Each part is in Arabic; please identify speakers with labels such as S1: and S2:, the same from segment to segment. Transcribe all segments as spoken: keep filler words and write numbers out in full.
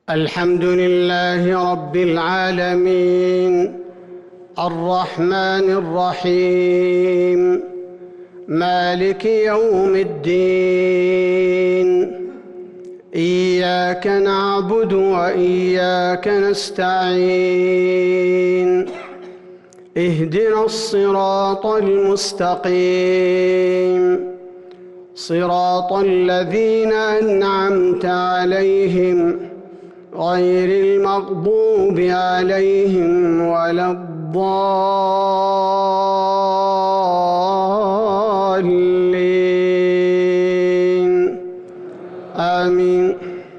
S1: الحمد لله رب العالمين الرحمن الرحيم مالك يوم الدين إياك نعبد وإياك نستعين اهدنا الصراط المستقيم صراط الذين أنعمت عليهم غير المغضوب عليهم ولا الضالين آمين.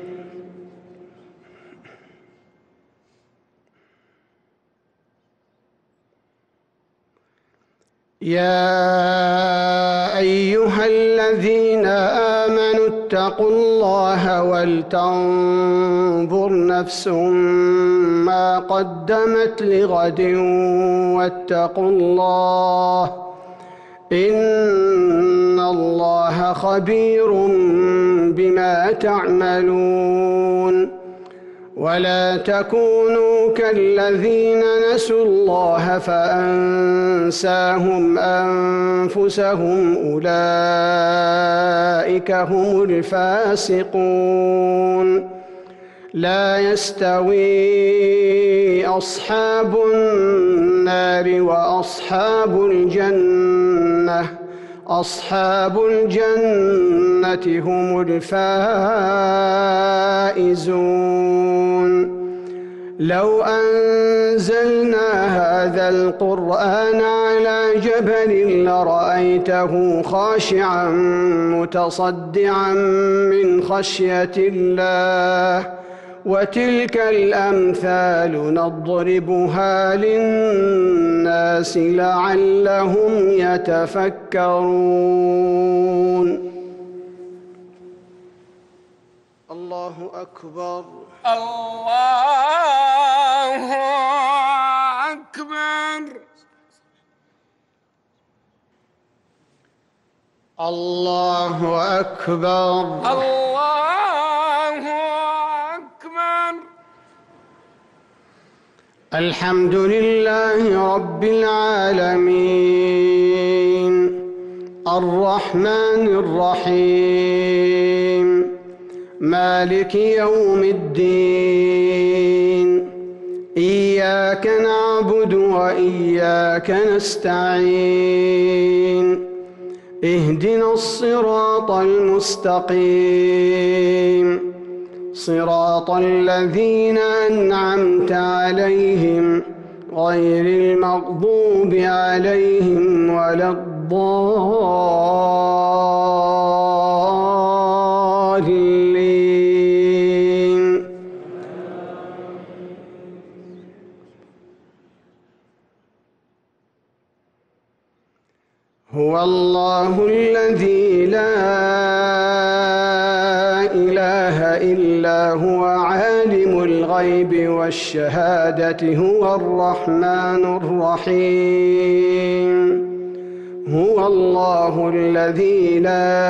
S1: يا أيها الذين آمنوا اتقوا الله ولتنظر نفس ما قدمت لغد واتقوا الله إن الله خبير بما تعملون. ولا تكونوا كالذين نسوا الله فأنساهم أنفسهم أولئك هم الفاسقون. لا يستوي أصحاب النار وأصحاب الجنة أصحاب الجنة هم الفائزون. لو أنزلنا هذا القرآن على جبل لرأيته خاشعا متصدعا من خشية الله وتلك الأمثال نضربها للناس لعلهم يتفكرون. الله أكبر.
S2: الله أكبر.
S1: الله أكبر.
S2: الله أكبر.
S1: الحمد لله رب العالمين الرحمن الرحيم مالك يوم الدين إياك نعبد وإياك نستعين اهدنا الصراط المستقيم صراط الذين أنعمت عليهم غير المغضوب عليهم ولا الضالين. هو الله الذي لا إله إلا هو عالم الغيب والشهادة هو الرحمن الرحيم. هو الله الذي لا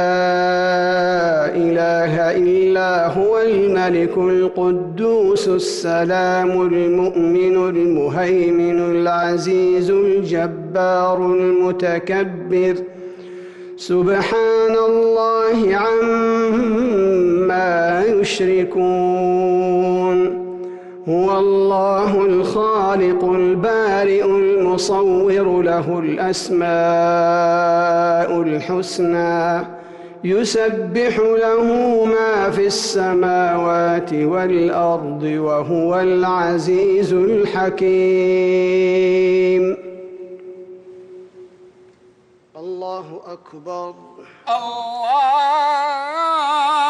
S1: إله إلا هو الملك القدوس السلام المؤمن المهيمن العزيز الجبار المتكبر سبحان الله عما يشركون. هو الله الخالق البارئ المصور له الأسماء الحسنى يسبح له ما في السماوات والأرض وهو العزيز الحكيم. الله أكبر.
S2: الله